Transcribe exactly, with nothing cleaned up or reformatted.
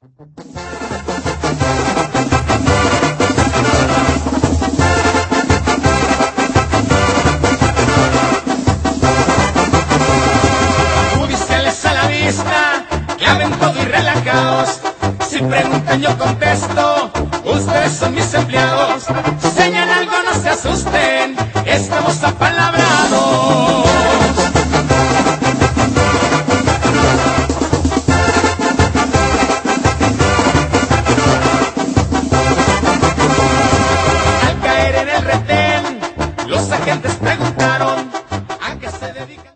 Judiciales a la vista, llamen todo y relajados. Si preguntan yo contesto, ustedes son mis empleados. Si señalan algo no se asusten, estamos a